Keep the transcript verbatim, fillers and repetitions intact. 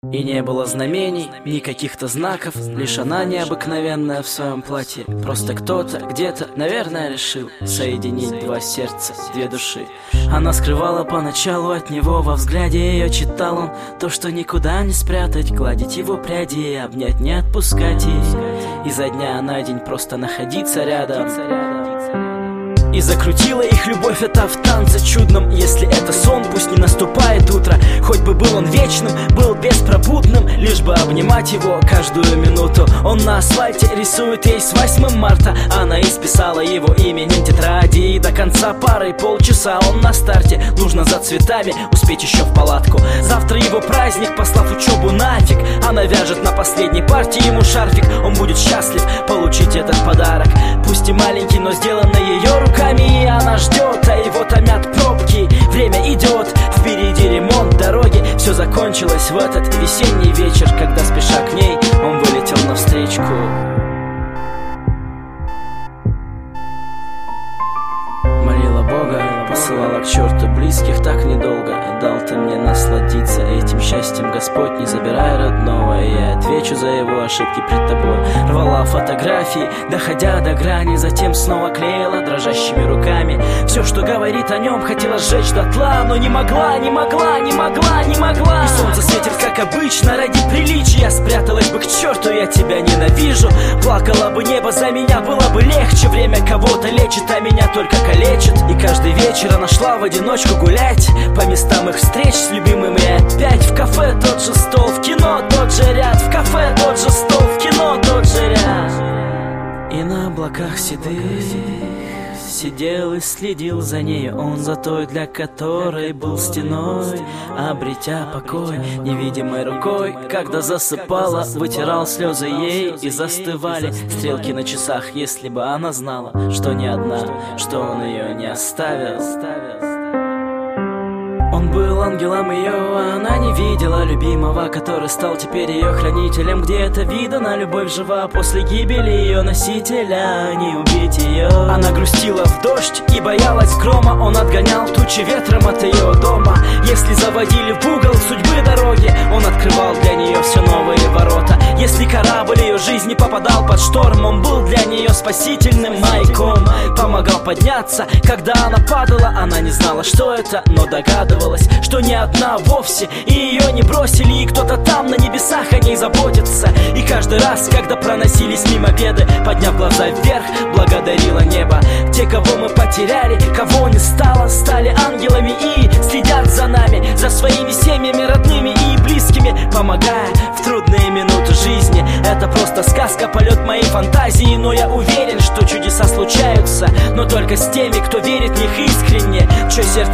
И не было знамений, ни каких-то знаков, лишь она необыкновенная в своем платье. Просто кто-то где-то, наверное, решил соединить два сердца, две души. Она скрывала поначалу от него, во взгляде ее читал он то, что никуда не спрятать, гладить его пряди и обнять, не отпускать и изо дня на день просто находиться рядом. И закрутила их любовь эта в танце чудном. Если это сон, пусть не наступает утро. Хоть бы был он вечным, был беспробудным, лишь бы обнимать его каждую минуту. Он на асфальте рисует ей с восьмым марта. Она исписала его именем тетради. И до конца пары полчаса он на старте. Нужно за цветами успеть еще в палатку. Завтра его праздник, послав учебу нафиг. Она вяжет на последней партии ему шарфик. Он будет счастлив получить этот подарок. Пусть и маленький, но сделанный ее руками. И она ждет, а его томят пробки. Время идет, впереди ремонт дороги. Все закончилось в этот весенний вечер, когда, спеша к ней, он вылетел навстречку. Молила Бога, посылала к черту близких так недолго. Дал ты мне насладиться этим счастьем, Господь, не забирай родного. И я отвечу за его ошибки пред тобой. Рвала фотографии, доходя до грани, затем снова клеила дрожащими руками. Все, что говорит о нем, хотела сжечь дотла, но не могла, не могла, не могла, не могла. И солнце светит, как обычно, ради приличия. Спряталась бы к черту, я тебя ненавижу. Плакала бы небо за меня, было бы легче. Время кого-то лечит, а меня только калечит. И каждый вечер она шла в одиночку гулять по местам их встреч с любимыми. Опять в кафе тот же стол, в кино тот же ряд. В кафе тот же стол, в кино тот же ряд. И на облаках седых сидел и следил за ней он, за той, для которой был стеной. Обретя покой невидимой рукой, когда засыпала, вытирал слезы ей. И застывали стрелки на часах, если бы она знала, что не одна, что он ее не оставил. Он был ангелом ее, а она не видела любимого, который стал теперь ее хранителем. Где это видано, любовь жива после гибели ее носителя, не убить ее. Она грустила в дождь и боялась грома. Он отгонял тучи ветром от ее дома. Если заводили в угол судьбы дороги, он открывал для нее все новые ворота. Если корабль ее жизни попадал под шторм, он был для нее спасительным маяком. Помогал подняться, когда она падала. Она не знала, что это, но догадывалась, что не одна вовсе, и ее не бросили. И кто-то там на небесах о ней заботится. И каждый раз, когда проносились мимо беды, подняв глаза вверх, благодарила небо. Те, кого мы потеряли, кого не стало, стали ангелами и следят за нами, за своими семьями, родными и близкими, помогая в трудные минуты жизни. Это просто сказка, полет моей фантазии. Но я уверен, что чудеса случаются, но только с теми, кто верит в них искренне, чье сердце